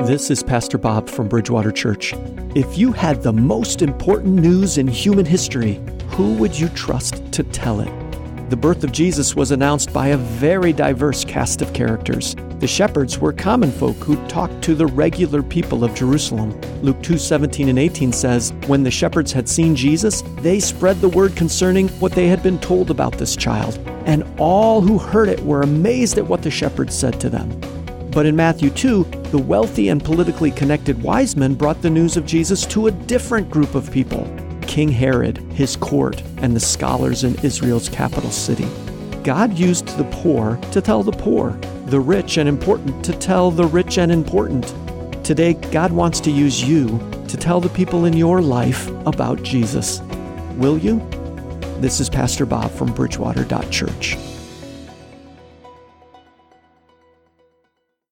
This is Pastor Bob from Bridgewater Church. If you had the most important news in human history, who would you trust to tell it? The birth of Jesus was announced by a very diverse cast of characters. The shepherds were common folk who talked to the regular people of Jerusalem. Luke 2:17 and 18 says, "When the shepherds had seen Jesus, they spread the word concerning what they had been told about this child. And all who heard it were amazed at what the shepherds said to them." But in Matthew 2, the wealthy and politically connected wise men brought the news of Jesus to a different group of people: King Herod, his court, and the scholars in Israel's capital city. God used the poor to tell the poor, the rich and important to tell the rich and important. Today, God wants to use you to tell the people in your life about Jesus. Will you? This is Pastor Bob from Bridgewater.Church.